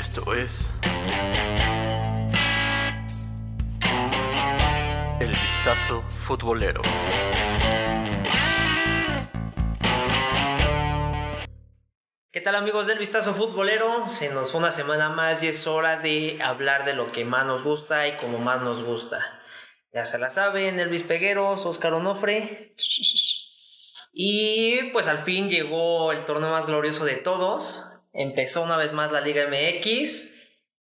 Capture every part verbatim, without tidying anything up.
Esto es El Vistazo Futbolero. ¿Qué tal, amigos del Vistazo Futbolero? Se nos fue una semana más y es hora de hablar de lo que más nos gusta y como más nos gusta. Ya se la saben, Elvis Pegueros, Oscar Onofre. Y pues al fin llegó el torneo más glorioso de todos. Empezó una vez más la Liga M X.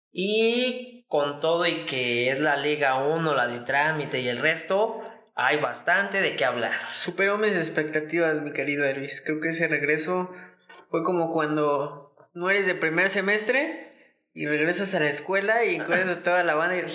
Y con todo y que es la Liga uno, la de trámite y el resto, hay bastante de qué hablar. Superó mis expectativas, mi querido Elvis. Creo que ese regreso fue como cuando no eres de primer semestre y regresas a la escuela y encuentras a toda la banda y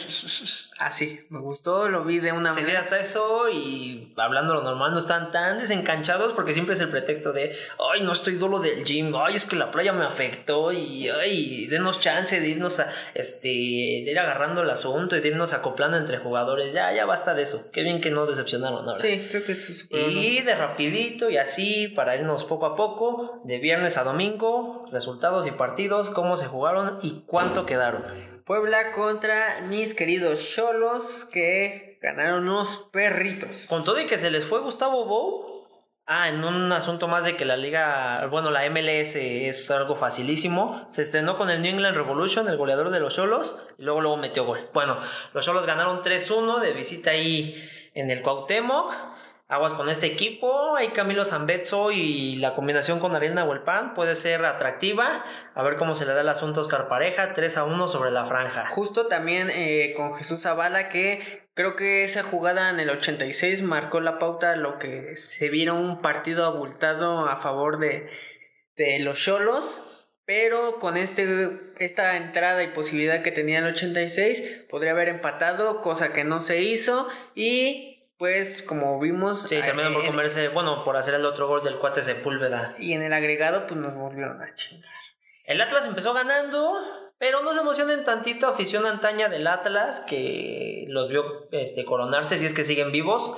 así, me gustó, lo vi de una Sí, manera. sí, hasta eso, y hablando lo normal, no están tan desencanchados porque siempre es el pretexto de ay, no estoy dolo del gym, ay, es que la playa me afectó y ay, denos chance de irnos a, este, de ir agarrando el asunto y de irnos acoplando entre jugadores, ya, ya basta de eso, qué bien que no decepcionaron ahora. Sí, creo que eso superó. Y de rapidito y así, para irnos poco a poco, de viernes a domingo, resultados y partidos, cómo se jugaron y cuánto quedaron. Puebla contra mis queridos Xolos, que ganaron unos perritos. Con todo y que se les fue Gustavo Bou, ah, en un asunto más de que la liga, bueno, la M L S es algo facilísimo, se estrenó con el New England Revolution, el goleador de los Xolos, y luego luego metió gol. Bueno, los Xolos ganaron tres uno de visita ahí en el Cuauhtémoc. Aguas con este equipo, hay Camilo Zambetso y la combinación con Ariel Nahuelpan puede ser atractiva. A ver cómo se le da el asunto a Oscar Pareja, tres a uno sobre la franja. Justo también eh, con Jesús Zavala, que creo que esa jugada en el ochenta y seis marcó la pauta, lo que se vieron un partido abultado a favor de, de los Xolos. Pero con este esta entrada y posibilidad que tenía el ochenta y seis, podría haber empatado, cosa que no se hizo. Y pues como vimos, sí, también por comerse, bueno, por hacer el otro gol del cuate Sepúlveda. Y en el agregado pues nos volvieron a chingar. El Atlas empezó ganando, pero no se emocionen tantito, afición antaña del Atlas, que los vio este, coronarse, si es que siguen vivos.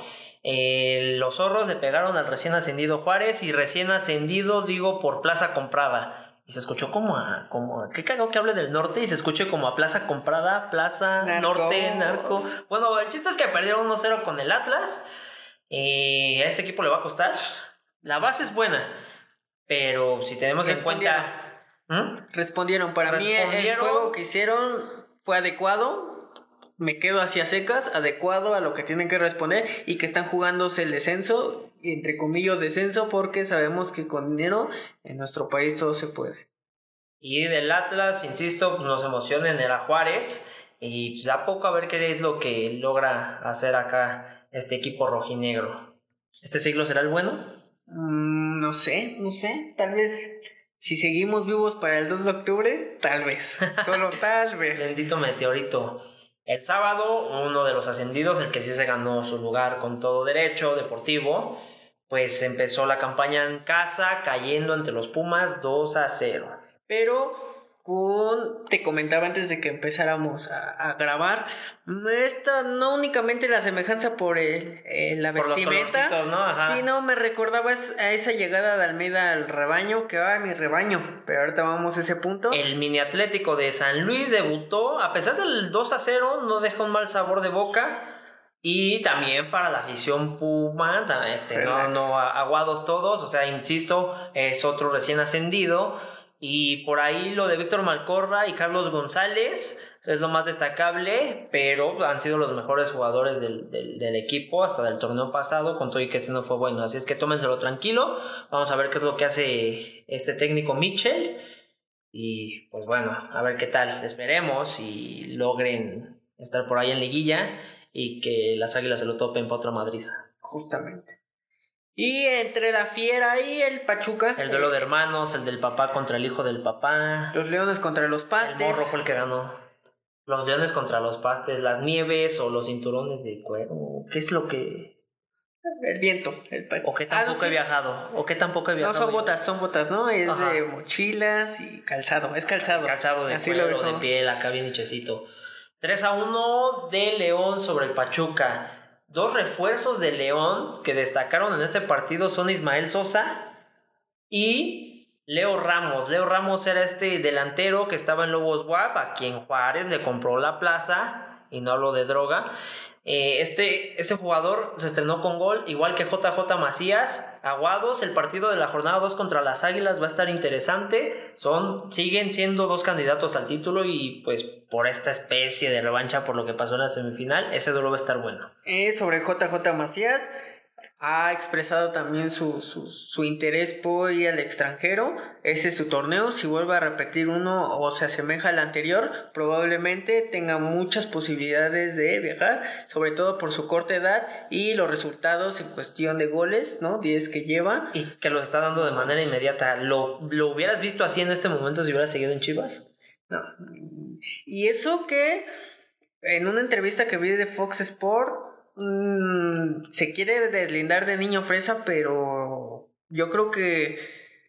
Eh, los zorros le pegaron al recién ascendido Juárez, y recién ascendido digo por plaza comprada. Y se escuchó como a, como a, qué cagado que hable del norte y se escuche como a plaza comprada, plaza, narco. norte, narco. Bueno, el chiste es que perdieron uno cero con el Atlas. Eh, a este equipo le va a costar. La base es buena, pero si tenemos en cuenta... ¿Mm? Respondieron, para Respondieron. mí el juego que hicieron fue adecuado. Me quedo hacia secas, adecuado a lo que tienen que responder y que están jugándose el descenso, entre comillas descenso, porque sabemos que con dinero en nuestro país todo se puede. Y del Atlas, insisto, nos emocionen, era Juárez, y pues a poco a ver qué es lo que logra hacer acá este equipo rojinegro. ¿Este siglo será el bueno? Mm, no sé, no sé, tal vez si seguimos vivos para el dos de octubre, tal vez, solo tal vez. Bendito meteorito. El sábado, uno de los ascendidos, el que sí se ganó su lugar con todo derecho deportivo, pues empezó la campaña en casa, cayendo ante los Pumas dos a cero. Pero con, te comentaba antes de que empezáramos a, a grabar, esta no únicamente la semejanza por el, el, la por vestimenta, los ¿no? Ajá. sino me recordaba a esa llegada de Almeida al rebaño, que va ah, mi rebaño, pero ahorita vamos a ese punto. El mini Atlético de San Luis debutó, a pesar del dos a cero, no dejó un mal sabor de boca. Y también para la afición Puma, este, no, no aguados todos, o sea, insisto, es otro recién ascendido. Y por ahí lo de Víctor Malcorra y Carlos González es lo más destacable, pero han sido los mejores jugadores del, del, del equipo hasta del torneo pasado, con todo y que este no fue bueno. Así es que tómenselo tranquilo, vamos a ver qué es lo que hace este técnico Mitchell. Y pues bueno, a ver qué tal, esperemos y logren estar por ahí en liguilla y que las Águilas se lo topen para otra madriza. Justamente. Y entre la Fiera y el Pachuca, el duelo de hermanos, el del papá contra el hijo del papá, los Leones contra los Pastes. El Morro fue el que ganó. Los Leones contra los Pastes, las Nieves o los cinturones de cuero. ¿Qué es lo que...? El viento. El o qué tampoco ah, no, he sí. viajado. O qué tampoco he viajado. No son botas, son botas, ¿no? Es Ajá. de mochilas y calzado. Es calzado. Calzado de Así cuero, de piel, acá bien hechecito. tres a uno de León sobre el Pachuca. Dos refuerzos de León que destacaron en este partido son Ismael Sosa y Leo Ramos. Leo Ramos era este delantero que estaba en Lobos W A P, a quien Juárez le compró la plaza, y no hablo de droga. Eh, este, este jugador se estrenó con gol, igual que J J Macías. Aguados, el partido de la jornada dos contra las Águilas va a estar interesante. Son, siguen siendo dos candidatos al título y pues por esta especie de revancha por lo que pasó en la semifinal, ese duelo va a estar bueno. Eh, sobre J J Macías, ha expresado también su, su, su interés por ir al extranjero. Ese es su torneo. Si vuelve a repetir uno o se asemeja al anterior, probablemente tenga muchas posibilidades de viajar, sobre todo por su corta edad y los resultados en cuestión de goles, ¿no? diez que lleva. Y que lo está dando de manera inmediata. ¿Lo, lo hubieras visto así en este momento si hubieras seguido en Chivas? No. Y eso que en una entrevista que vi de Fox Sport, Mm, se quiere deslindar de niño fresa, pero yo creo que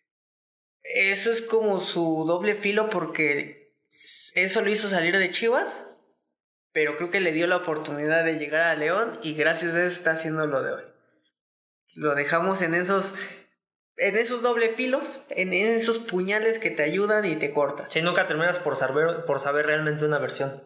eso es como su doble filo, porque eso lo hizo salir de Chivas, pero creo que le dio la oportunidad de llegar a León y gracias a eso está haciendo lo de hoy. Lo dejamos en esos en esos doble filos, en esos puñales que te ayudan y te cortan. Sí, nunca terminas por saber, por saber realmente una versión.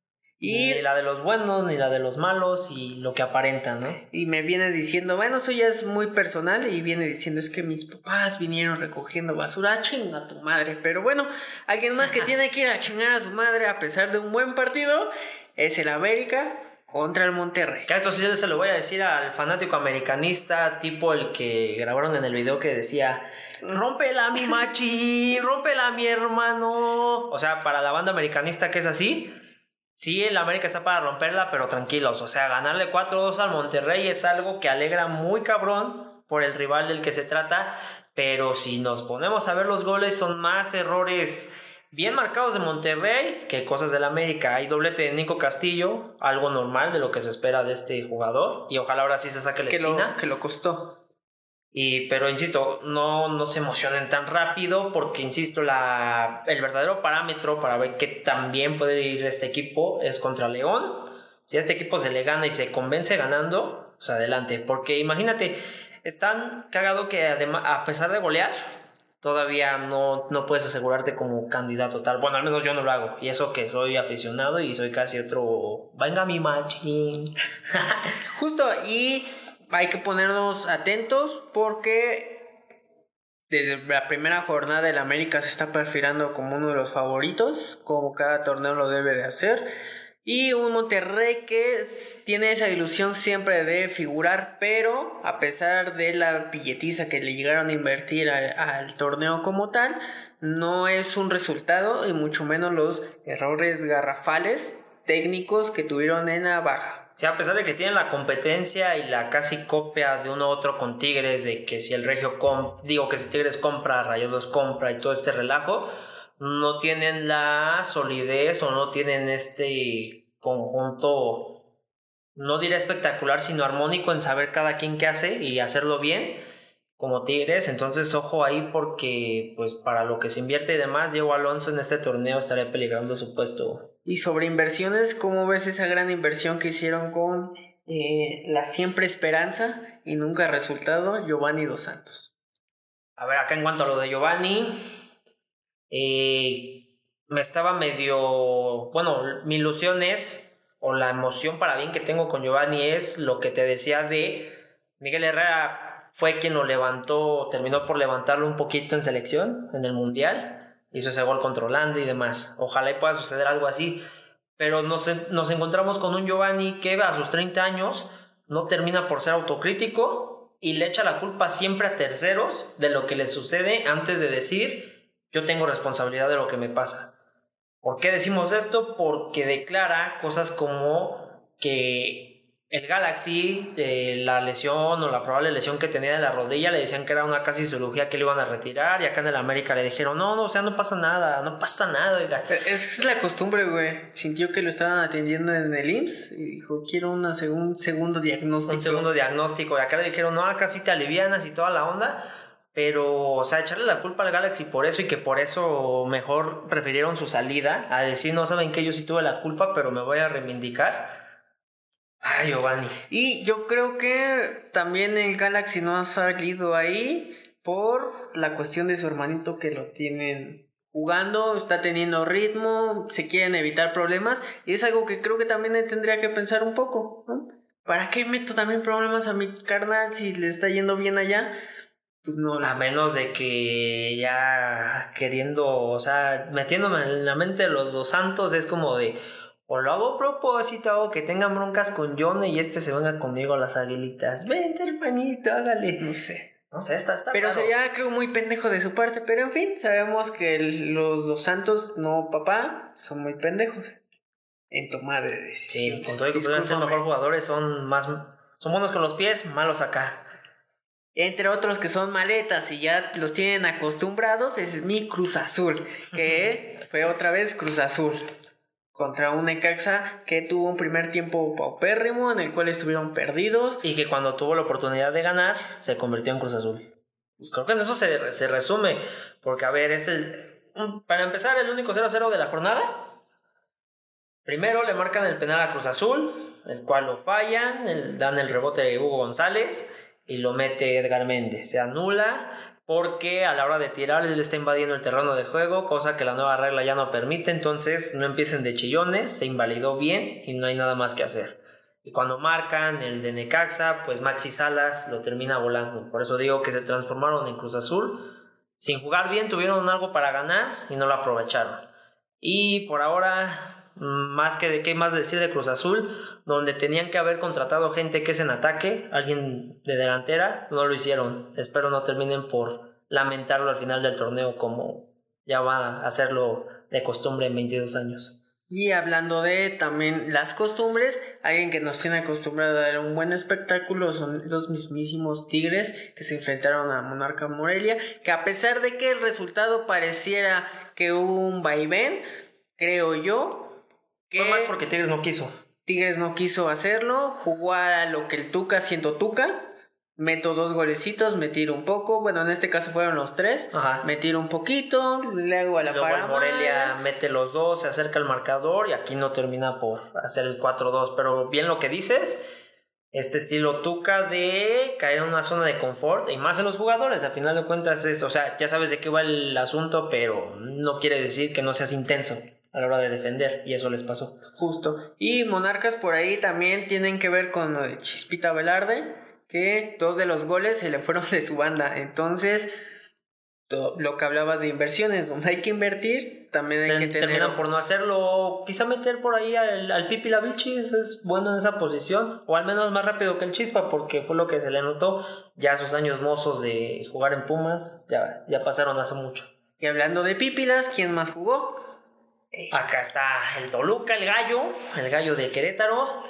Y ni la de los buenos, ni la de los malos, y lo que aparentan, ¿no? Y me viene diciendo, bueno, eso ya es muy personal, y viene diciendo, es que mis papás vinieron recogiendo basura, chinga tu madre. Pero bueno, alguien más que tiene que ir a chingar a su madre a pesar de un buen partido es el América contra el Monterrey. Que esto sí se lo voy a decir al fanático americanista, tipo el que grabaron en el video que decía, rómpela mi machín, rómpela mi hermano. O sea, para la banda americanista que es así, sí, el América está para romperla, pero tranquilos. O sea, ganarle cuatro dos al Monterrey es algo que alegra muy cabrón por el rival del que se trata. Pero si nos ponemos a ver los goles, son más errores bien marcados de Monterrey que cosas del América. Hay doblete de Nico Castillo, algo normal de lo que se espera de este jugador. Y ojalá ahora sí se saque la que espina. Lo, que lo costó. Y, pero insisto, no, no se emocionen tan rápido porque, insisto, la, el verdadero parámetro para ver qué tan bien puede ir este equipo es contra León. Si a este equipo se le gana y se convence ganando, pues adelante. Porque imagínate, es tan cagado que además, a pesar de golear, todavía no, no puedes asegurarte como candidato tal. Bueno, al menos yo no lo hago. Y eso que soy aficionado y soy casi otro... Venga mi machín. Justo, y... hay que ponernos atentos porque desde la primera jornada el América se está perfilando como uno de los favoritos, como cada torneo lo debe de hacer. Y un Monterrey que tiene esa ilusión siempre de figurar, pero a pesar de la billetiza que le llegaron a invertir al, al torneo como tal, no es un resultado y mucho menos los errores garrafales técnicos que tuvieron en la baja. Sí, a pesar de que tienen la competencia y la casi copia de uno u otro con Tigres, de que si el Regio comp, digo que si Tigres compra, Rayados compra y todo este relajo, no tienen la solidez o no tienen este conjunto, no diré espectacular, sino armónico en saber cada quien qué hace y hacerlo bien, como Tigres. Entonces ojo ahí porque pues para lo que se invierte y demás, Diego Alonso en este torneo estaría peligrando su puesto. Y sobre inversiones, ¿cómo ves esa gran inversión que hicieron con eh, la siempre esperanza y nunca resultado, Giovanni Dos Santos? A ver, acá en cuanto a lo de Giovanni, eh, me estaba medio... Bueno, mi ilusión es, o la emoción para bien que tengo con Giovanni es lo que te decía de Miguel Herrera. Fue quien lo levantó, terminó por levantarlo un poquito en selección, en el Mundial. Hizo ese gol contra Holanda y demás. Ojalá y pueda suceder algo así. Pero nos, nos encontramos con un Giovanni que a sus treinta años no termina por ser autocrítico y le echa la culpa siempre a terceros de lo que le sucede antes de decir yo tengo responsabilidad de lo que me pasa. ¿Por qué decimos esto? Porque declara cosas como que el Galaxy, eh, la lesión o la probable lesión que tenía de la rodilla, le decían que era una casi cirugía que le iban a retirar, y acá en el América le dijeron, no, no, o sea, no pasa nada, no pasa nada, oiga. Esa es la costumbre, güey. Sintió que lo estaban atendiendo en el I M S S y dijo, quiero una seg- un segundo diagnóstico. Un segundo diagnóstico, y acá le dijeron, no, acá sí te alivianas y toda la onda, pero, o sea, echarle la culpa al Galaxy por eso y que por eso mejor prefirieron su salida, a decir, no, saben que yo sí tuve la culpa, pero me voy a reivindicar. Ay, Giovanni. Y yo creo que también el Galaxy no ha salido ahí por la cuestión de su hermanito que lo tienen jugando, está teniendo ritmo, se quieren evitar problemas y es algo que creo que también él tendría que pensar un poco, ¿no? ¿Para qué meto también problemas a mi carnal si le está yendo bien allá? Pues no. A menos de que ya queriendo, o sea, metiéndome en la mente de los dos santos, es como de, o lo hago a propósito, o que tengan broncas con Yone y este se venga conmigo a las aguilitas. Vente, hermanito, hágale. No sé. No sé, está, está Pero raro. sería, creo, muy pendejo de su parte. Pero en fin, sabemos que el, los dos santos, no papá, son muy pendejos en tomar de decisiones. Sí, con todo y que pueden ser mejor jugadores, son más, son buenos con los pies, malos acá. Entre otros que son maletas y ya los tienen acostumbrados, es mi Cruz Azul, que fue otra vez Cruz Azul contra un Necaxa que tuvo un primer tiempo paupérrimo en el cual estuvieron perdidos. Y que cuando tuvo la oportunidad de ganar, se convirtió en Cruz Azul. Creo que en eso se, se resume, porque a ver, es el, para empezar, el único cero cero de la jornada. Primero le marcan el penal a Cruz Azul, el cual lo fallan, el, dan el rebote de Hugo González y lo mete Edgar Méndez. Se anula porque a la hora de tirar él está invadiendo el terreno de juego, cosa que la nueva regla ya no permite, entonces no empiecen de chillones, se invalidó bien y no hay nada más que hacer. Y cuando marcan el de Necaxa, pues Maxi Salas lo termina volando. Por eso digo que se transformaron en Cruz Azul. Sin jugar bien tuvieron algo para ganar y no lo aprovecharon. Y por ahora... más que de qué más decir de Cruz Azul, donde tenían que haber contratado gente que es en ataque, alguien de delantera, no lo hicieron. Espero no terminen por lamentarlo al final del torneo como ya va a hacerlo de costumbre en veintidós años. Y hablando de también las costumbres, alguien que nos tiene acostumbrado a dar un buen espectáculo son los mismísimos Tigres que se enfrentaron a Monarca Morelia, que a pesar de que el resultado pareciera que hubo un vaivén, creo yo que fue más porque Tigres no quiso. Tigres no quiso hacerlo, jugó a lo que el Tuca siendo Tuca, meto dos golecitos, me tiro un poco, bueno, en este caso fueron los tres, Ajá. me tiro un poquito, le hago a la Luego el parada. Morelia mete los dos, se acerca al marcador y aquí no termina por hacer el cuatro dos, pero bien lo que dices, este estilo Tuca de caer en una zona de confort y más en los jugadores, al final de cuentas es, o sea, ya sabes de qué va el asunto, pero no quiere decir que no seas intenso a la hora de defender, y eso les pasó. Justo. Y Monarcas por ahí también tienen que ver con lo de Chispita Velarde, que dos de los goles se le fueron de su banda. Entonces, todo lo que hablabas de inversiones, donde hay que invertir, también hay Ten, que tener... Terminan por no hacerlo, quizá meter por ahí al, al Pipi Lavichis, es bueno en esa posición, o al menos más rápido que el Chispa, porque fue lo que se le notó, ya sus años mozos de jugar en Pumas, ya, ya pasaron hace mucho. Y hablando de Pípilas, ¿quién más jugó? Acá está el Toluca, el gallo, el gallo de Querétaro.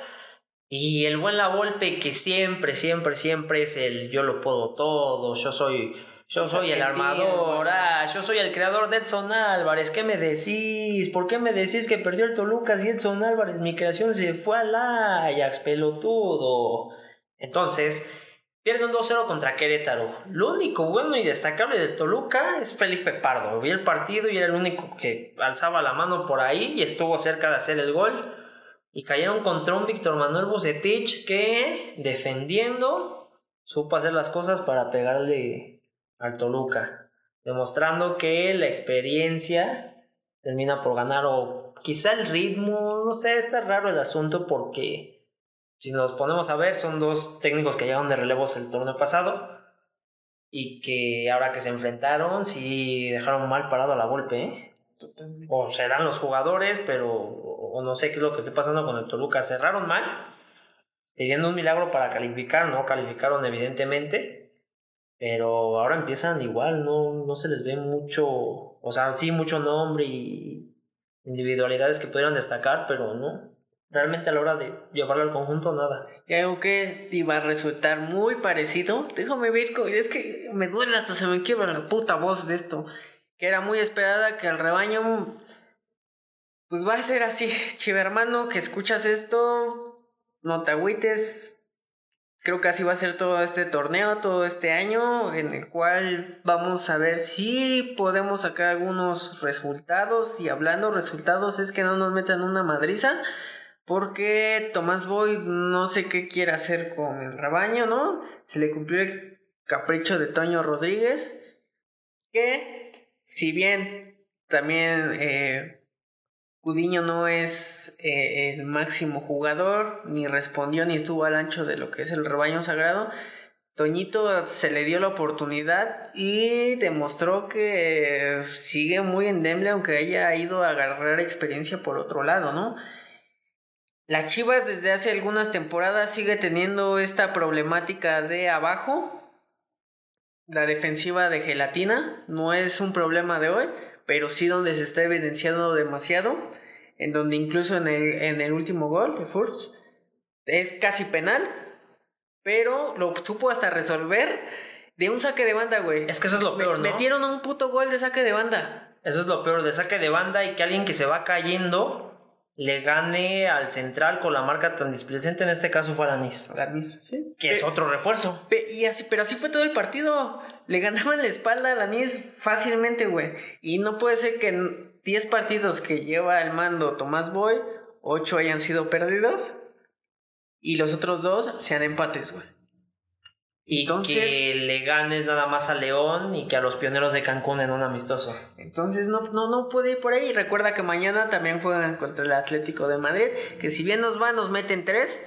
Y el buen La Volpe, que siempre, siempre, siempre es el yo lo puedo todo, yo soy, yo soy el armador, ah, yo soy el creador de Edson Álvarez. ¿Qué me decís? ¿Por qué me decís que perdió el Toluca si Edson Álvarez, mi creación, se fue al Ajax, pelotudo? Entonces, pierden dos cero contra Querétaro. Lo único bueno y destacable de Toluca es Felipe Pardo. Vi el partido y era el único que alzaba la mano por ahí y estuvo cerca de hacer el gol. Y cayeron contra un Víctor Manuel Bucetich que, defendiendo, supo hacer las cosas para pegarle al Toluca, demostrando que la experiencia termina por ganar, o quizá el ritmo, no sé, está raro el asunto porque si nos ponemos a ver son dos técnicos que llegaron de relevos el torneo pasado y que ahora que se enfrentaron sí dejaron mal parado a La Volpe, ¿eh? Totalmente. O serán los jugadores, pero o no sé qué es lo que esté pasando con el Toluca. Cerraron mal, pidiendo un milagro para calificar, no calificaron evidentemente, pero ahora empiezan igual, no, no se les ve mucho, o sea, sí mucho nombre y individualidades que pudieran destacar, pero no, realmente a la hora de llevarlo al conjunto, nada. Y algo que iba a resultar muy parecido, déjame ver, es que me duele hasta se me quiebra la puta voz de esto, que era muy esperada, que el rebaño, pues va a ser así. Chiva hermano, que escuchas esto, no te agüites, creo que así va a ser todo este torneo, todo este año, en el cual vamos a ver si podemos sacar algunos resultados, y hablando resultados es que no nos metan una madriza, porque Tomás Boy no sé qué quiere hacer con el rebaño, ¿no? Se le cumplió el capricho de Toño Rodríguez, que si bien también eh, Gudiño no es eh, el máximo jugador, ni respondió ni estuvo al ancho de lo que es el rebaño sagrado, Toñito se le dio la oportunidad y demostró que sigue muy endeble, aunque haya ido a agarrar experiencia por otro lado, ¿no? Las Chivas desde hace algunas temporadas sigue teniendo esta problemática de abajo. La defensiva de gelatina no es un problema de hoy, pero sí donde se está evidenciando demasiado, en donde incluso en el, en el último gol de Furch es casi penal, pero lo supo hasta resolver de un saque de banda, güey. Es que eso es lo peor, ¿no? Metieron un puto gol de saque de banda. Eso es lo peor, de saque de banda, y que alguien que se va cayendo le gane al central con la marca tan displicente. En este caso fue Alanis. Alanis, sí. Que es otro refuerzo. Pe- y así, pero así fue todo el partido. Le ganaban la espalda a Alanis fácilmente, güey. Y no puede ser que en diez partidos que lleva el mando Tomás Boy, ocho hayan sido perdidos y los otros dos sean empates, güey. Y entonces, que le ganes nada más a León y que a los Pioneros de Cancún en un amistoso. Entonces no, no, no puede ir por ahí. Recuerda que mañana también juegan contra el Atlético de Madrid, que si bien nos va, nos meten tres.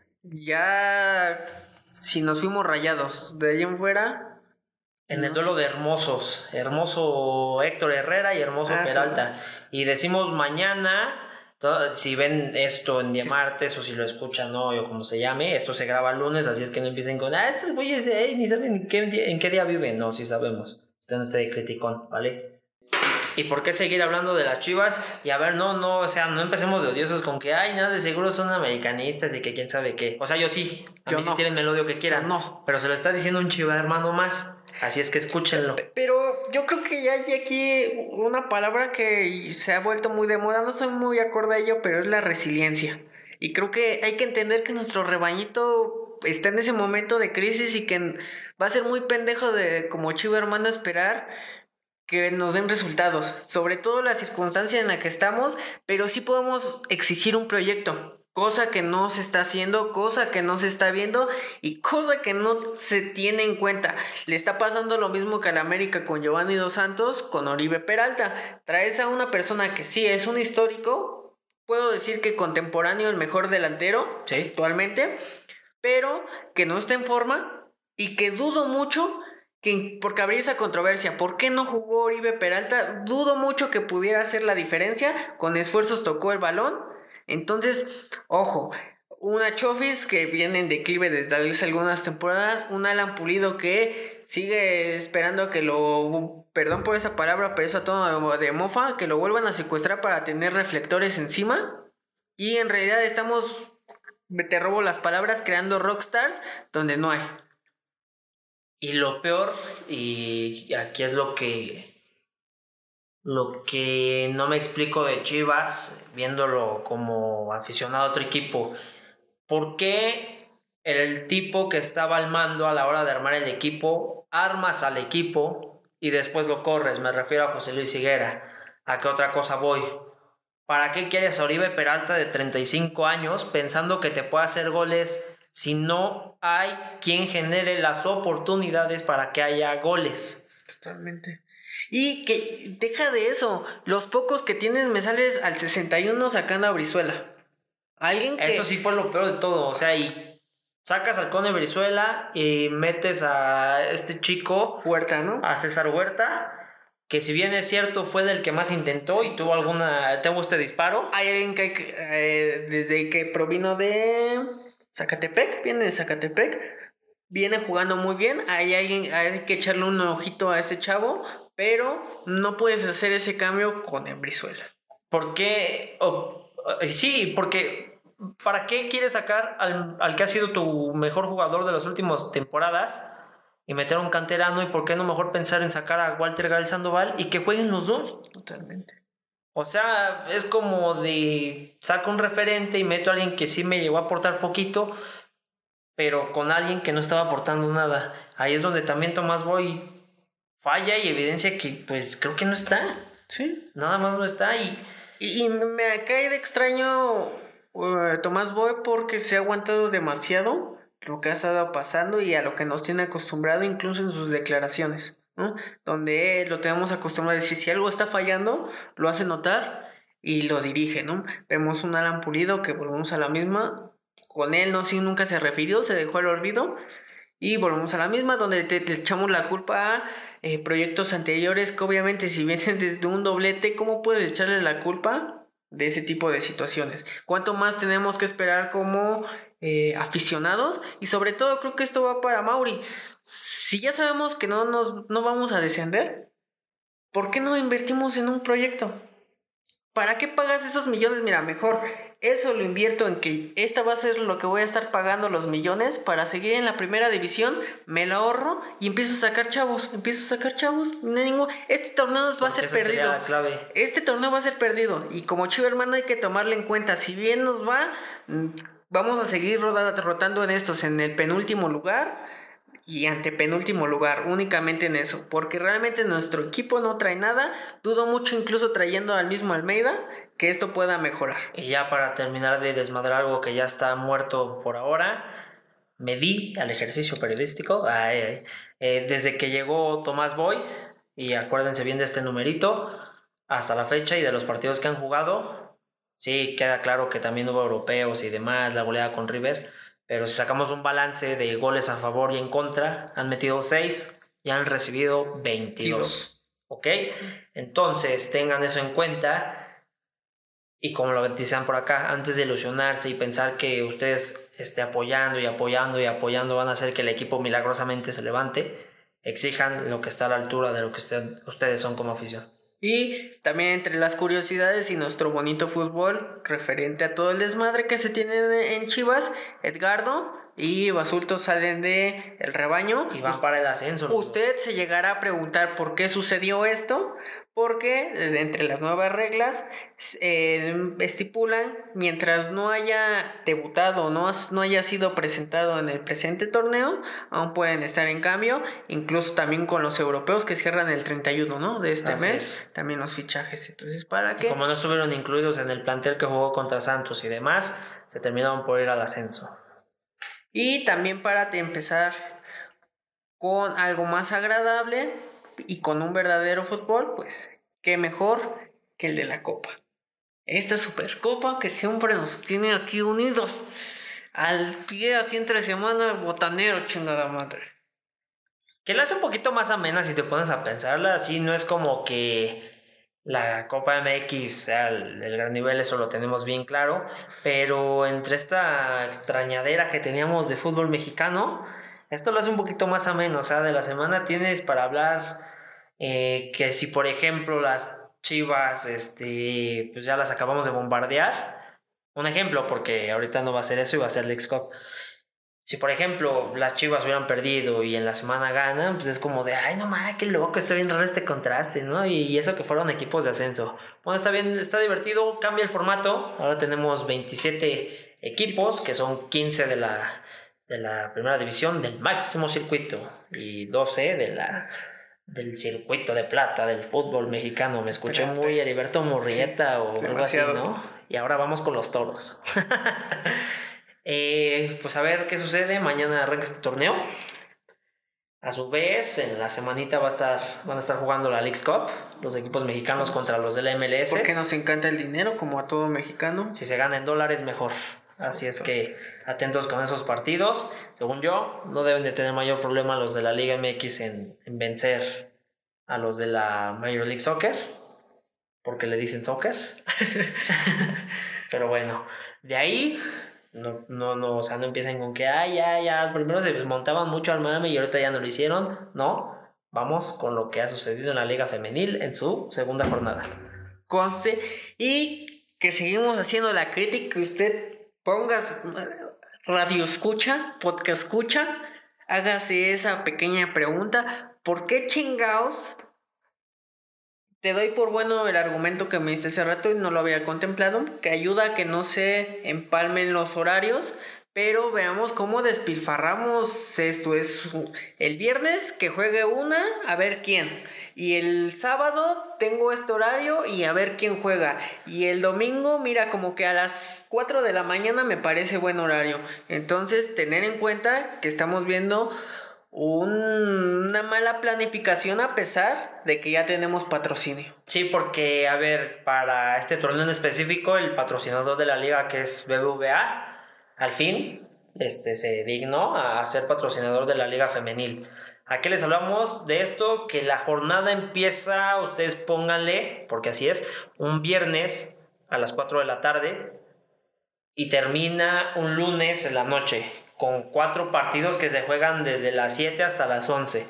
Ya si nos fuimos rayados de ahí en fuera. En el duelo de hermosos, hermoso Héctor Herrera y hermoso ah, Peralta. Sí. Y decimos mañana. Si ven esto en día sí. martes o si lo escuchan hoy o como se llame, esto se graba el lunes, así es que no empiecen con ah, estos güeyes eh, ni saben en qué, día, en qué día viven. No, sí sabemos. Usted no esté de criticón, ¿vale? ¿Y por qué seguir hablando de las Chivas? Y a ver, no, no, o sea, no empecemos de odiosos con que ay, nada, de seguro son americanistas y que quién sabe qué. O sea, yo sí, a yo mí no. sí tienen el odio que quieran. Yo no. Pero se lo está diciendo un Chiva hermano más. Así es que escúchenlo. Pero yo creo que ya hay aquí una palabra que se ha vuelto muy de moda. No estoy muy acorde a ello, pero es la resiliencia. Y creo que hay que entender que nuestro rebañito está en ese momento de crisis y que va a ser muy pendejo de como Chiva hermano esperar que nos den resultados. Sobre todo la circunstancia en la que estamos, pero sí podemos exigir un proyecto. Cosa que no se está haciendo, cosa que no se está viendo y cosa que no se tiene en cuenta. Le está pasando lo mismo que al América con Giovanni Dos Santos, con Oribe Peralta. Traes a una persona que sí es un histórico, puedo decir que contemporáneo, el mejor delantero, sí, actualmente, pero que no está en forma y que dudo mucho que, porque habría esa controversia, ¿por qué no jugó Oribe Peralta? Dudo mucho que pudiera hacer la diferencia, con esfuerzos tocó el balón. Entonces, ojo, una Chofis que viene en declive desde tal vez algunas temporadas, un Alan Pulido que sigue esperando a que lo, perdón por esa palabra, pero eso a todo de mofa, que lo vuelvan a secuestrar para tener reflectores encima, y en realidad estamos, te robo las palabras, creando rockstars donde no hay. Y lo peor, y aquí es lo que... Lo que no me explico de Chivas, viéndolo como aficionado a otro equipo, ¿por qué el tipo que estaba al mando a la hora de armar el equipo, armas al equipo y después lo corres? Me refiero a José Luis Higuera. ¿A qué otra cosa voy? ¿Para qué quieres a Oribe Peralta de treinta y cinco años pensando que te puede hacer goles si no hay quien genere las oportunidades para que haya goles? Totalmente. Y que deja de eso, los pocos que tienes me sales al sesenta y uno sacando a Brizuela. Alguien que... Eso sí fue lo peor de todo, o sea, y sacas al Cone Brizuela y metes a este chico... Huerta, ¿no? A César Huerta, que si bien es cierto fue del que más intentó sí. y tuvo alguna... ¿Tuvo este disparo? Hay alguien que eh, desde que provino de Zacatepec, viene de Zacatepec, viene jugando muy bien, hay alguien, hay que echarle un ojito a este chavo... Pero no puedes hacer ese cambio con el Brizuela. ¿Por qué? Oh, sí, porque ¿para qué quieres sacar al, al que ha sido tu mejor jugador de las últimas temporadas y meter a un canterano? ¿Y por qué no mejor pensar en sacar a Walter Gael Sandoval y que jueguen los dos? Totalmente. O sea, es como de saco un referente y meto a alguien que sí me llegó a aportar poquito, pero con alguien que no estaba aportando nada. Ahí es donde también Tomás Boy falla y evidencia que pues creo que no está. Sí. Nada más no está y... Y, y me cae de extraño uh, Tomás Boy porque se ha aguantado demasiado lo que ha estado pasando y a lo que nos tiene acostumbrado incluso en sus declaraciones, ¿no? Donde lo tenemos acostumbrado a decir, si algo está fallando, lo hace notar y lo dirige, ¿no? Vemos un Alan Pulido que volvemos a la misma, con él no sí nunca se refirió, se dejó al olvido y volvemos a la misma, donde te, te echamos la culpa a eh, proyectos anteriores que obviamente si vienen desde un doblete, ¿cómo puedes echarle la culpa de ese tipo de situaciones? ¿Cuánto más tenemos que esperar como eh, aficionados? Y sobre todo creo que esto va para Mauri. Si ya sabemos que no, nos, no vamos a descender, ¿por qué no invertimos en un proyecto? ¿Para qué pagas esos millones? Mira, mejor eso lo invierto en que esta va a ser lo que voy a estar pagando los millones para seguir en la primera división, me lo ahorro y empiezo a sacar chavos, empiezo a sacar chavos, no hay ningún... Este torneo va a ser perdido, este torneo va a ser perdido y como Chivo hermano hay que tomarle en cuenta, si bien nos va, vamos a seguir rotando en estos, en el penúltimo lugar y antepenúltimo lugar, únicamente en eso, porque realmente nuestro equipo no trae nada, dudo mucho incluso trayendo al mismo Almeida, que esto pueda mejorar. Y ya para terminar de desmadrar algo que ya está muerto por ahora, me di al ejercicio periodístico, ay, ay, eh, desde que llegó Tomás Boy, y acuérdense bien de este numerito, hasta la fecha y de los partidos que han jugado, sí, queda claro que también hubo europeos y demás, la goleada con River, pero si sacamos un balance de goles a favor y en contra, han metido seis y han recibido veintidós. ¿Ok? Entonces, tengan eso en cuenta. Y como lo dicen por acá, antes de ilusionarse y pensar que ustedes esté apoyando y apoyando y apoyando van a hacer que el equipo milagrosamente se levante, exijan lo que está a la altura de lo que usted, ustedes son como afición. Y también entre las curiosidades y nuestro bonito fútbol referente a todo el desmadre que se tiene en Chivas, Edgardo y Basulto salen de el rebaño y van para el ascenso. Usted se llegará a preguntar por qué sucedió esto, porque entre las nuevas reglas eh, estipulan mientras no haya debutado o no, no haya sido presentado en el presente torneo, aún pueden estar en cambio, incluso también con los europeos que cierran el treinta y uno, ¿no? de este Así mes, es. También los fichajes. Entonces, ¿para qué? Como no estuvieron incluidos en el plantel que jugó contra Santos y demás, se terminaron por ir al ascenso. Y también para empezar con algo más agradable y con un verdadero fútbol, pues qué mejor que el de la Copa. Esta Supercopa que siempre nos tiene aquí unidos al pie, así entre semana, botanero, chingada madre. Que la hace un poquito más amena si te pones a pensarla, así no es como que la Copa M X sea el, el gran nivel, eso lo tenemos bien claro, pero entre esta extrañadera que teníamos de fútbol mexicano, esto lo hace un poquito más ameno, o sea, de la semana tienes para hablar eh, que si por ejemplo las Chivas, este, pues ya las acabamos de bombardear, un ejemplo, porque ahorita no va a ser eso y va a ser la X-Cup. Si por ejemplo las Chivas hubieran perdido y en la semana ganan, pues es como de, ay no mames, qué loco, está bien raro este contraste, ¿no? Y, y eso que fueron equipos de ascenso. Bueno, está bien, está divertido, cambia el formato. Ahora tenemos veintisiete equipos, que son quince de la, de la primera división del máximo circuito y doce de la, del circuito de plata del fútbol mexicano. Me escuché Espérate. muy Heriberto Murrieta sí, o algo así, ¿no? Y ahora vamos con los toros. Eh, pues a ver qué sucede. Mañana arranca este torneo. A su vez, en la semanita va a estar, van a estar jugando la Leagues Cup, los equipos mexicanos contra los de la M L S. Porque nos encanta el dinero, como a todo mexicano. Si se gana en dólares, mejor. Así es que atentos con esos partidos. Según yo, no deben de tener mayor problema los de la Liga M X en, en vencer a los de la Major League Soccer, porque le dicen soccer. Pero bueno, de ahí... No, no, no, o sea, no empiecen con que, ay, ya, ya, primero se montaban mucho al mame y ahorita ya no lo hicieron. No, vamos con lo que ha sucedido en la Liga Femenil en su segunda jornada. Conste, y que seguimos haciendo la crítica, que usted ponga radio escucha, podcast escucha, hágase esa pequeña pregunta, ¿por qué chingados? Te doy por bueno el argumento que me diste hace rato y no lo había contemplado, que ayuda a que no se empalmen los horarios, pero veamos cómo despilfarramos esto. Es el viernes que juegue una, a ver quién. Y el sábado tengo este horario y a ver quién juega. Y el domingo, mira, como que a las cuatro de la mañana me parece buen horario. Entonces, tener en cuenta que estamos viendo un, una mala planificación a pesar de que ya tenemos patrocinio. Sí, porque, a ver, para este torneo en específico, el patrocinador de la liga, que es B B V A, al fin este, se dignó a ser patrocinador de la liga femenil. Aquí les hablamos de esto, que la jornada empieza, ustedes pónganle, porque así es, un viernes a las cuatro de la tarde y termina un lunes en la noche, con cuatro partidos que se juegan desde las siete hasta las once,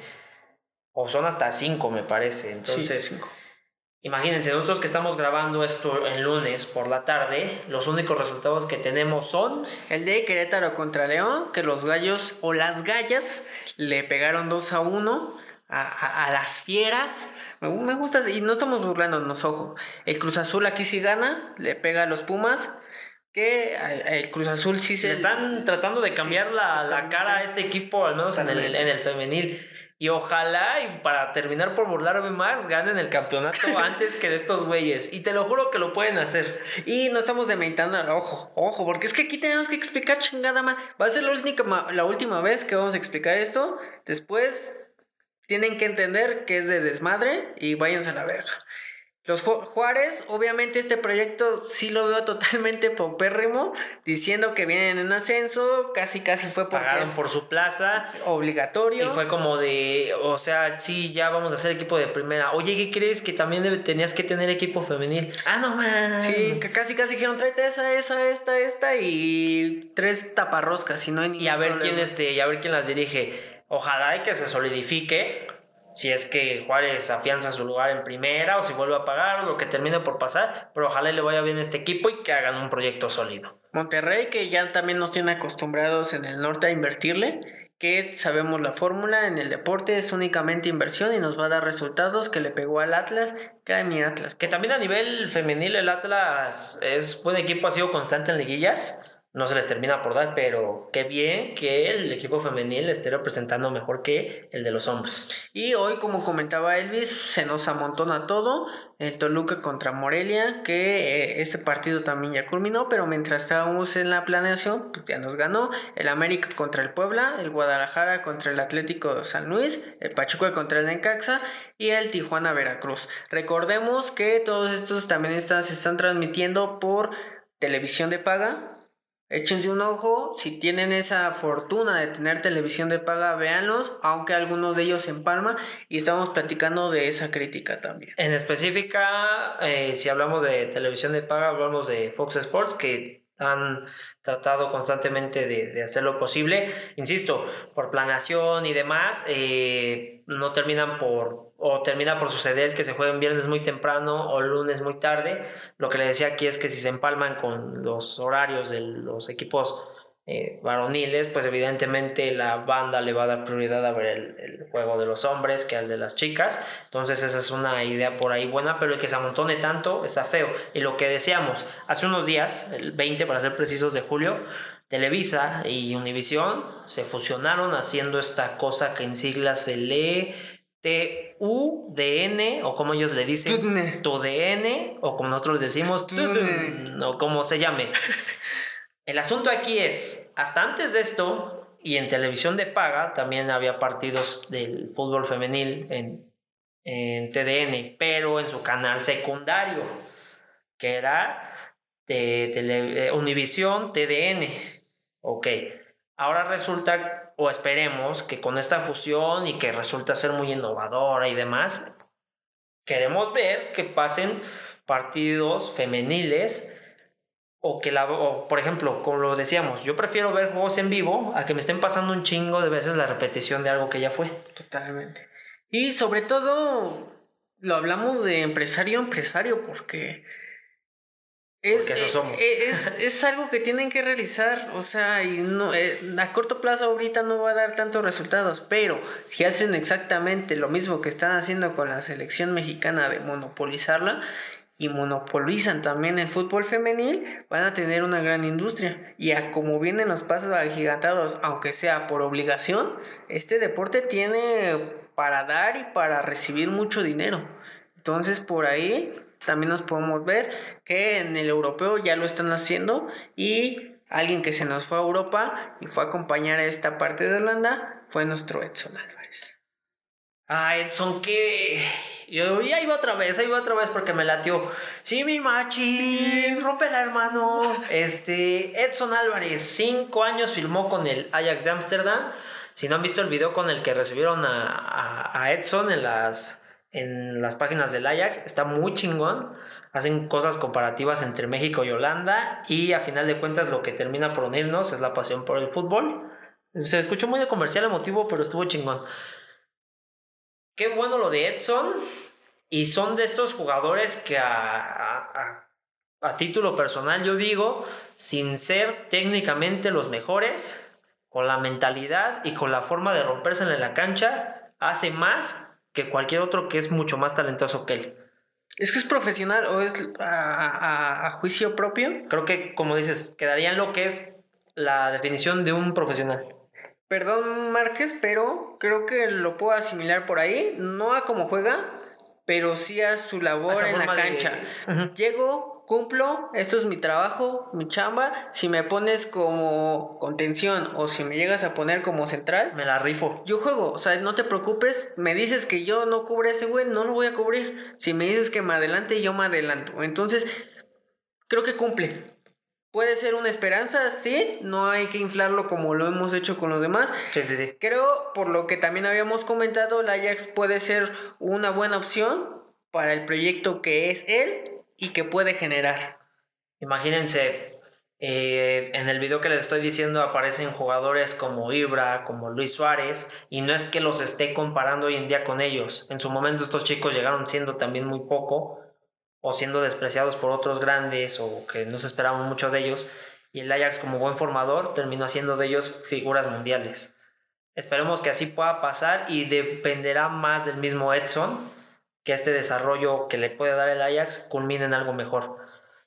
o son hasta cinco me parece. Entonces, sí, cinco. Imagínense, nosotros que estamos grabando esto el lunes por la tarde, los únicos resultados que tenemos son... El de Querétaro contra León, que los gallos o las gallas le pegaron dos a uno a, a, a las fieras. Me, me gusta, y no estamos burlándonos, ojo. El Cruz Azul aquí sí gana, le pega a los Pumas, que el Cruz Azul sí se... Le están tratando de cambiar sí, la, la cara a este equipo, al menos en el, en el femenil. Y ojalá, y para terminar por burlarme más, ganen el campeonato antes que de estos güeyes. Y te lo juro que lo pueden hacer. Y no estamos demeritando, ojo, ojo, porque es que aquí tenemos que explicar chingada más. Va a ser la última, la última vez que vamos a explicar esto. Después tienen que entender que es de desmadre y váyanse a la verga. Los Ju- Juárez, obviamente este proyecto sí lo veo totalmente paupérrimo, diciendo que vienen en ascenso, casi casi fue porque pagaron por su plaza, obligatorio. Y fue como de, o sea, sí, ya vamos a hacer equipo de primera. Oye, ¿qué crees? Que también debe, tenías que tener equipo femenil. Ah, no, man. Sí, que casi casi dijeron, tráete esa, esa, esta, esta y tres taparroscas, y no hay ni Y a ver problema. quién este, y a ver quién las dirige. Ojalá y que se solidifique. Si es que Juárez afianza su lugar en primera o si vuelve a pagar o lo que termine por pasar, pero ojalá le vaya bien a este equipo y que hagan un proyecto sólido. Monterrey, que ya también nos tiene acostumbrados en el norte a invertirle, que sabemos la fórmula en el deporte es únicamente inversión y nos va a dar resultados, que le pegó al Atlas, que a mi Atlas. Que también a nivel femenil el Atlas es buen equipo, ha sido constante en liguillas. No se les termina por dar, pero qué bien que el equipo femenil esté representando mejor que el de los hombres. Y hoy, como comentaba Elvis, se nos amontona todo. El Toluca contra Morelia, que eh, ese partido también ya culminó, pero mientras estábamos en la planeación, pues ya nos ganó. El América contra el Puebla, el Guadalajara contra el Atlético de San Luis, el Pachuca contra el Necaxa y el Tijuana Veracruz. Recordemos que todos estos también están, se están transmitiendo por televisión de paga. Échense un ojo, si tienen esa fortuna de tener televisión de paga, véanlos, aunque algunos de ellos en Palma, y estamos platicando de esa crítica también. En específica, eh, si hablamos de televisión de paga, hablamos de Fox Sports, que han tratado constantemente de, de hacer lo posible. Insisto, por planeación y demás, eh, no terminan por, o termina por suceder que se jueguen viernes muy temprano o lunes muy tarde. Lo que le decía aquí es que si se empalman con los horarios de los equipos eh, varoniles, pues evidentemente la banda le va a dar prioridad a ver el, el juego de los hombres que al de las chicas. Entonces esa es una idea por ahí buena, pero el que se amontone tanto está feo. Y lo que decíamos, hace unos días, el veinte para ser precisos de julio, Televisa y Univisión se fusionaron haciendo esta cosa que en siglas se lee T U D N, o como ellos le dicen, Tudne. Tu D N, o como nosotros decimos, Tudne, o como se llame. El asunto aquí es, hasta antes de esto, y en televisión de paga, también había partidos del fútbol femenil en, en T D N, pero en su canal secundario, que era de, de, de Univisión T D N. Ok, ahora resulta, o esperemos, que con esta fusión y que resulta ser muy innovadora y demás, queremos ver que pasen partidos femeniles. O que la, o por ejemplo, como lo decíamos, yo prefiero ver juegos en vivo a que me estén pasando un chingo de veces la repetición de algo que ya fue. Totalmente. Y sobre todo, lo hablamos de empresario a empresario, porque es, porque eso somos. Es, es, es algo que tienen que realizar, o sea, y no, eh, a corto plazo ahorita no va a dar tantos resultados, pero si hacen exactamente lo mismo que están haciendo con la selección mexicana de monopolizarla, y monopolizan también el fútbol femenil, van a tener una gran industria. Y a como vienen los pasos agigantados, aunque sea por obligación, este deporte tiene para dar y para recibir mucho dinero. Entonces por ahí también nos podemos ver que en el europeo ya lo están haciendo, y alguien que se nos fue a Europa y fue a acompañar a esta parte de Holanda fue nuestro Edson Álvarez. Ah, Edson, que yo ya iba otra vez, iba otra vez porque me latió. Sí, mi machi, rómpela, hermano. Este, Edson Álvarez, cinco años filmó con el Ajax de Ámsterdam. Si no han visto el video con el que recibieron a, a, a Edson en las, en las páginas del Ajax, está muy chingón. Hacen cosas comparativas entre México y Holanda, y a final de cuentas lo que termina por unirnos es la pasión por el fútbol. Se escuchó muy de comercial emotivo, pero estuvo chingón. Qué bueno lo de Edson, y son de estos jugadores que a, a, a título personal yo digo, sin ser técnicamente los mejores, con la mentalidad y con la forma de romperse en la cancha, hace más que cualquier otro que es mucho más talentoso que él. ¿Es que es profesional o es a, a, a juicio propio? Creo que, como dices, quedaría en lo que es la definición de un profesional. Perdón, Márquez, pero creo que lo puedo asimilar por ahí, no a cómo juega, pero sí a su labor en la cancha. De... Uh-huh. Llego, cumplo, esto es mi trabajo, mi chamba. Si me pones como contención o si me llegas a poner como central, me la rifo. Yo juego, o sea, no te preocupes. Me dices que yo no cubro a ese güey, no lo voy a cubrir. Si me dices que me adelante, yo me adelanto. Entonces, creo que cumple. Puede ser una esperanza, sí, no hay que inflarlo como lo hemos hecho con los demás. Sí, sí, sí. Creo, por lo que también habíamos comentado, el Ajax puede ser una buena opción para el proyecto que es él y que puede generar. Imagínense, eh, en el video que les estoy diciendo aparecen jugadores como Ibra, como Luis Suárez, y no es que los esté comparando hoy en día con ellos. En su momento estos chicos llegaron siendo también muy poco, o siendo despreciados por otros grandes, o que no se esperaba mucho de ellos, y el Ajax, como buen formador, terminó haciendo de ellos figuras mundiales. Esperemos que así pueda pasar, y dependerá más del mismo Edson, que este desarrollo que le puede dar el Ajax culmine en algo mejor.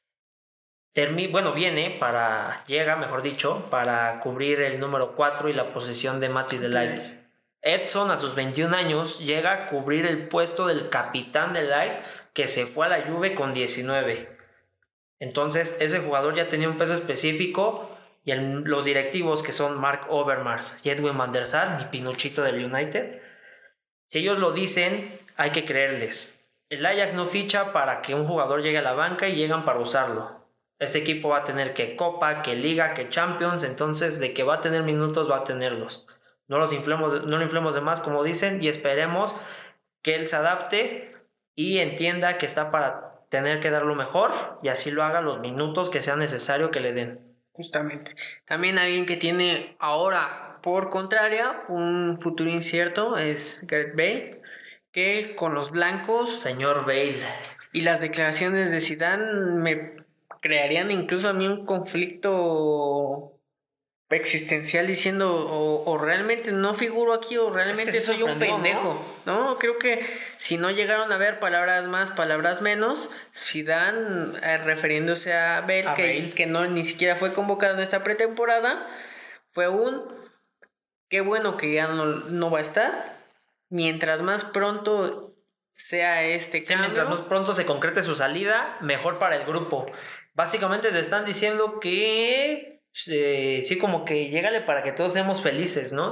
Termi- bueno, viene para, llega, mejor dicho, para cubrir el número cuatro y la posición de Mathys de Ligt. Edson, a sus veintiún años, llega a cubrir el puesto del capitán de Ligt, que se fue a la Juve con diecinueve. Entonces ese jugador ya tenía un peso específico, y el, los directivos, que son Mark Overmars y Edwin van der Sar, mi pinuchito del United, si ellos lo dicen, hay que creerles. El Ajax no ficha para que un jugador llegue a la banca y llegan para usarlo. Este equipo va a tener que Copa, que Liga, que Champions. Entonces, de que va a tener minutos, va a tenerlos. No los inflemos, no lo inflemos de más, como dicen, y esperemos que él se adapte y entienda que está para tener que dar lo mejor, y así lo haga los minutos que sea necesario que le den. Justamente. También alguien que tiene ahora, por contraria, un futuro incierto es Gareth Bale, que con los blancos, señor Bale, y las declaraciones de Zidane me crearían incluso a mí un conflicto existencial, diciendo o, o realmente no figuro aquí o realmente es que soy un pendejo, ¿no? ¿no? Creo que si no llegaron a ver palabras más, palabras menos, Zidane, eh, refiriéndose a Bale, a que, Bale. que no ni siquiera fue convocado en esta pretemporada, fue un qué bueno que ya no, no va a estar, mientras más pronto sea este sí, cambio, mientras más pronto se concrete su salida, mejor para el grupo. Básicamente te están diciendo que Eh, sí, como que llégale para que todos seamos felices, ¿no?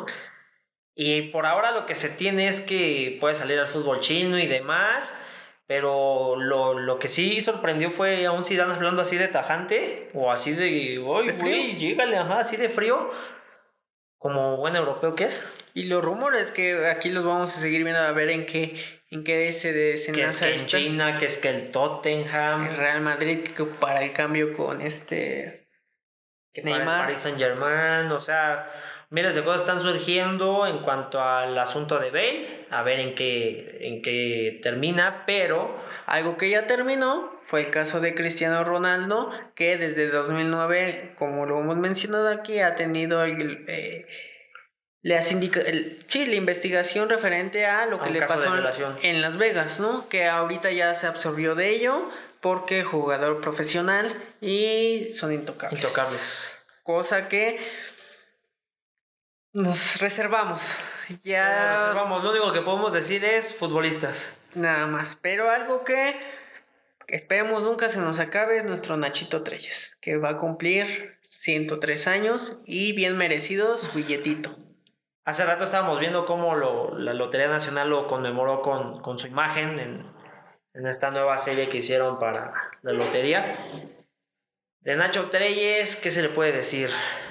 Y por ahora lo que se tiene es que puede salir al fútbol chino y demás, pero lo, lo que sí sorprendió fue a un Zidane hablando así de tajante, o así de, uy, güey, llégale, ajá, así de frío, como buen europeo que es. Y los rumores que aquí los vamos a seguir viendo, a ver en qué, en qué se desenlaza. Que es que en China, que es que el Tottenham, el Real Madrid, que para el cambio con este que Neymar, para el Paris Saint-Germain, o sea, miles de cosas están surgiendo en cuanto al asunto de Bale, a ver en qué, en qué termina, pero algo que ya terminó fue el caso de Cristiano Ronaldo, que desde dos mil nueve, como lo hemos mencionado aquí, ha tenido el, eh, las indica, el, sí, la investigación referente a lo que a le pasó en, en Las Vegas, ¿no? Que ahorita ya se absorbió de ello, porque jugador profesional y son intocables. Intocables. Cosa que nos reservamos. Ya nos reservamos. Lo único que podemos decir es futbolistas. Nada más. Pero algo que esperemos nunca se nos acabe es nuestro Nachito Treyes, que va a cumplir ciento tres años y bien merecido su billetito. Hace rato estábamos viendo cómo lo, la Lotería Nacional lo conmemoró con, con su imagen en, en esta nueva serie que hicieron para la lotería. De Nacho Treyes, ¿qué se le puede decir?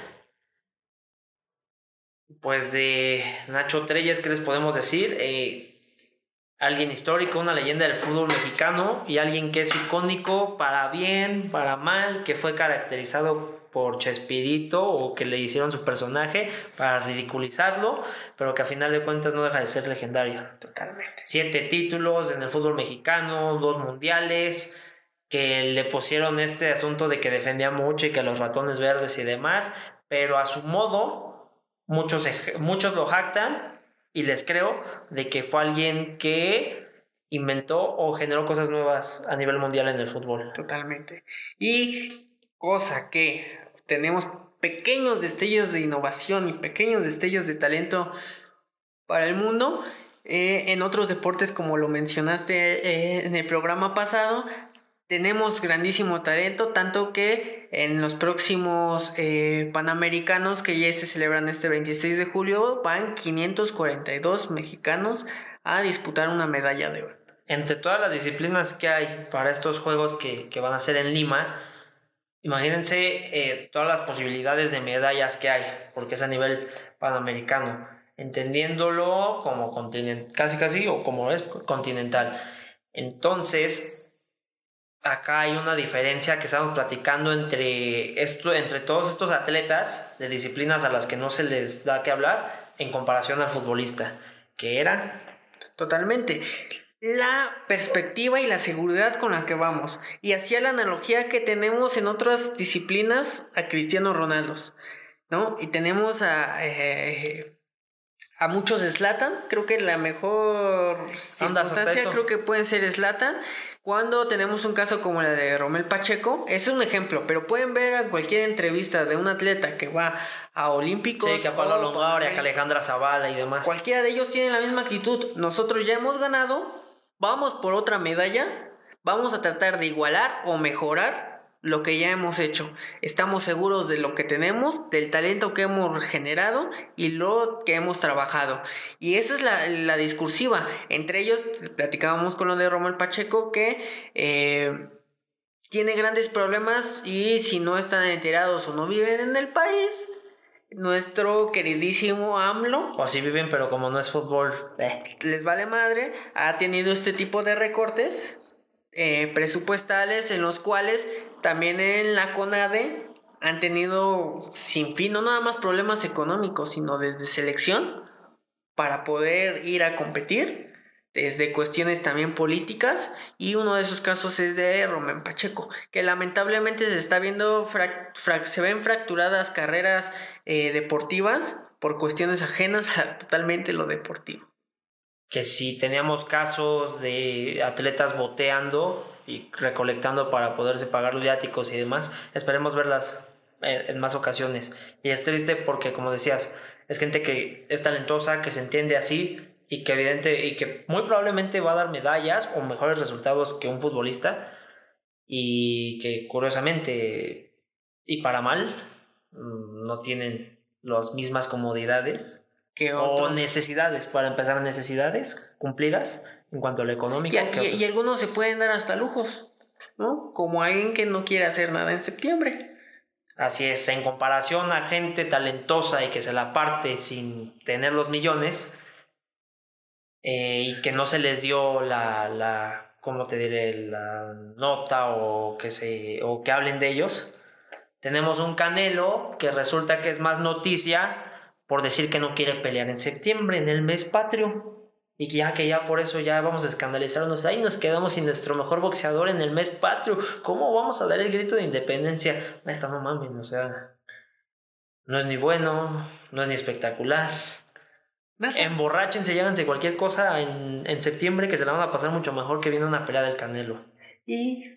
Pues de Nacho Treyes, ¿qué les podemos decir? Eh, alguien histórico, una leyenda del fútbol mexicano y alguien que es icónico para bien, para mal, que fue caracterizado por Chespirito o que le hicieron su personaje para ridiculizarlo, pero que a final de cuentas no deja de ser legendario. Totalmente. Siete títulos en el fútbol mexicano, dos mundiales, que le pusieron este asunto de que defendía mucho y que los ratones verdes y demás, pero a su modo, muchos, muchos lo jactan y les creo de que fue alguien que inventó o generó cosas nuevas a nivel mundial en el fútbol. Totalmente. Y cosa que tenemos pequeños destellos de innovación y pequeños destellos de talento para el mundo. Eh, en otros deportes, como lo mencionaste eh, en el programa pasado, tenemos grandísimo talento, tanto que en los próximos eh, Panamericanos, que ya se celebran este veintiséis de julio, van quinientos cuarenta y dos mexicanos a disputar una medalla de oro. Entre todas las disciplinas que hay para estos juegos que, que van a ser en Lima, imagínense eh, todas las posibilidades de medallas que hay, porque es a nivel panamericano, entendiéndolo como continental, casi casi, o como es continental. Entonces, acá hay una diferencia que estamos platicando entre, esto, entre todos estos atletas de disciplinas a las que no se les da que hablar en comparación al futbolista, que era... Totalmente. La perspectiva y la seguridad con la que vamos. Y hacía la analogía que tenemos en otras disciplinas a Cristiano Ronaldo, ¿no? Y tenemos a, eh, a muchos Zlatan. Creo que la mejor circunstancia creo que pueden ser Zlatan. Cuando tenemos un caso como la de Romel Pacheco, es un ejemplo, pero pueden ver a cualquier entrevista de un atleta que va a Olímpicos. Sí, que a Pablo Longoria, que a Alejandra Zavala y demás. Cualquiera de ellos tiene la misma actitud. Nosotros ya hemos ganado, vamos por otra medalla, vamos a tratar de igualar o mejorar lo que ya hemos hecho. Estamos seguros de lo que tenemos, del talento que hemos generado y lo que hemos trabajado. Y esa es la, la discursiva. Entre ellos, platicábamos con lo de Romel Pacheco, que eh, tiene grandes problemas y si no están enterados o no viven en el país, nuestro queridísimo AMLO, o si viven pero como no es fútbol, eh. les vale madre, ha tenido este tipo de recortes eh, presupuestales en los cuales también en la CONADE han tenido sin fin, no nada más problemas económicos, sino desde selección para poder ir a competir, desde cuestiones también políticas, y uno de esos casos es de Romel Pacheco, que lamentablemente se está viendo, frac- frac- se ven fracturadas carreras eh, deportivas por cuestiones ajenas a totalmente lo deportivo. Que si teníamos casos de atletas boteando y recolectando para poderse pagar los viáticos y demás, esperemos verlas en, en más ocasiones. Y es triste porque, como decías, es gente que es talentosa, que se entiende así y que evidente y que muy probablemente va a dar medallas o mejores resultados que un futbolista, y que curiosamente y para mal no tienen las mismas comodidades que o necesidades, para empezar, necesidades cumplidas en cuanto a lo económico. Y, y, y algunos se pueden dar hasta lujos, ¿no? Como alguien que no quiere hacer nada en septiembre. Así es, en comparación a gente talentosa y que se la parte sin tener los millones, eh, y que no se les dio la, la, ¿cómo te diré? La nota o que, se, o que hablen de ellos. Tenemos un Canelo que resulta que es más noticia por decir que no quiere pelear en septiembre, en el mes patrio, y que ya que ya por eso ya vamos a escandalizarnos, ahí nos quedamos sin nuestro mejor boxeador en el mes patrio, ¿cómo vamos a dar el grito de independencia? Neta, no mames, o sea, no es ni bueno, no es ni espectacular. Nada. Emborráchense, lláganse cualquier cosa en, en septiembre, que se la van a pasar mucho mejor que viene una pelea del Canelo. Y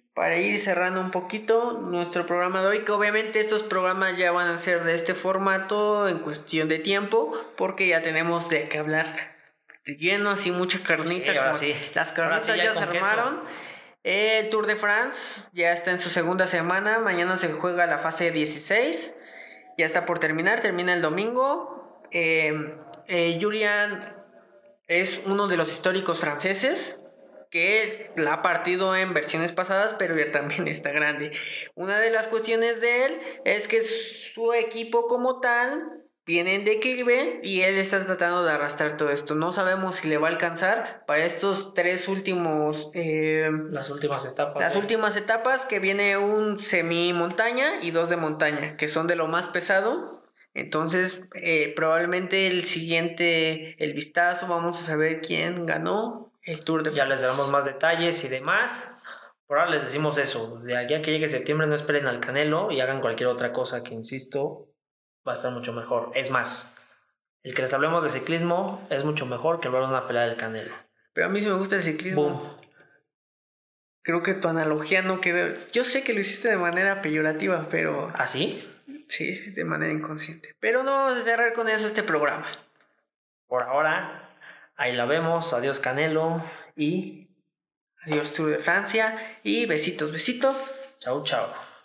para ir cerrando un poquito nuestro programa de hoy, que obviamente estos programas ya van a ser de este formato en cuestión de tiempo, porque ya tenemos de qué hablar de lleno, así mucha carnita. Sí, ahora sí. Las carnitas sí ya, ya se armaron. Queso. El Tour de France ya está en su segunda semana, mañana se juega la fase dieciséis, ya está por terminar, termina el domingo. Eh, eh, Julian es uno de los históricos franceses, que la ha partido en versiones pasadas, pero ya también está grande. Una de las cuestiones de él es que su equipo como tal viene en declive y él está tratando de arrastrar todo esto. No sabemos si le va a alcanzar para estos tres últimos... Eh, las últimas etapas. Las ¿eh? últimas etapas, que viene un semi-montaña y dos de montaña, que son de lo más pesado. Entonces, eh, probablemente el siguiente, el vistazo, vamos a saber quién ganó el Tour de France. Ya les damos más detalles y demás. Por ahora les decimos eso. De aquí a que llegue septiembre no esperen al Canelo y hagan cualquier otra cosa que, insisto, va a estar mucho mejor. Es más, el que les hablemos de ciclismo es mucho mejor que ver una pelea del Canelo. Pero a mí sí me gusta el ciclismo. Boom. Creo que tu analogía no quedó... Yo sé que lo hiciste de manera peyorativa, pero... ¿Ah, sí? Sí, de manera inconsciente. Pero no vamos a cerrar con eso este programa. Por ahora... Ahí la vemos, adiós Canelo y adiós Tour de Francia y besitos, besitos. Chau, chau.